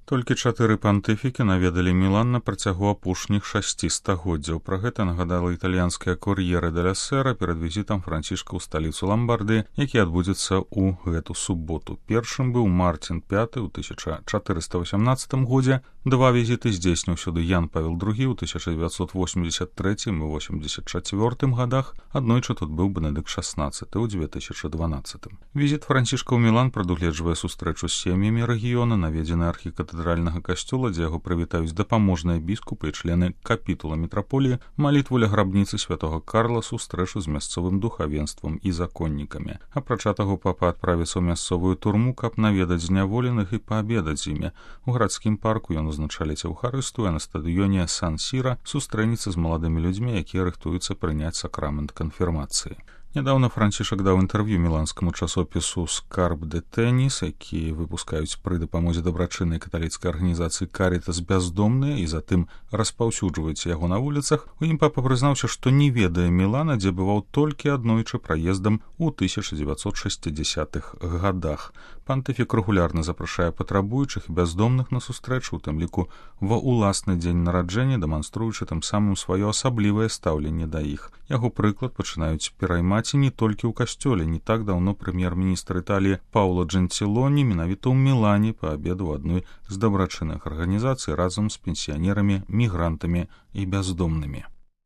Толькі 4 пантыфікі наведалі Мілан на працягу апошніх 6 стагоддзяў. Пра гэта нагадала італьянская Кор'ерэ деля Сера перад візітам Францішка ў сталіцу Ламбардыі, які адбудзецца ў гэту суботу. Першым быў Мартин V ў 1418 годзе. 2 візіты здзейсніў сюды Ян Павел II ў 1983 і 1984 годах. Аднойчы тут быў Бенедыкт XVI ў 2012. Візіт Францішка ў Мілан прадугледжвае сустрэчу з сем'ямі рэгіёна, наведзены архікатэдральнага касцёла, дзе яго прывітаюць дапаможныя біскупы і члены капітула мітраполіі, малітву ля грабніцы святога Карла, сустрэчу з мясцовым духавенствам і законнікамі. Апрача таго, папа адправіцца ў мясцовую турму, каб наведаць зняволеных і паабедаць з імі. У гарадскім парку ён узначаліць Еўхарыстыю, а на стадыёне Сан-Сіра сустрэнецца з маладымі людзьмі, якія рыхтуюцца прыняць сакрамент канфірмацыі. Нядаўна Францішак даў інтэрв'ю міланскаму часопісу «Скарб де Тэніс», які выпускаюць пры дапамозе дабрачыннай каталіцкай арганізацыі «Карітас» бяздомныя і затым распаўсюджваюць яго на вуліцах. У ім папа прызнаўся, што не ведае Мілана, дзе бываў толькі аднойчы праездам у 1960-х годах. Пантыфік рэгулярна запрашае патрабуючых і бяздомных на сустрэчу, у тым ліку ва ўласны дзень нараджэння, дэманструючы тым самым сваё асаблівае стаўленне да іх. Яго прыклад пачынаюць пераймаць і не толькі ў касцёле. Не так даўно прэм'ер-міністр Італіі Паўло Джэнцілоні менавіта ў Мілане паабедаў адной з дабрачынных арганізацый разам з пенсіянерамі, мігрантамі і бяздомнымі.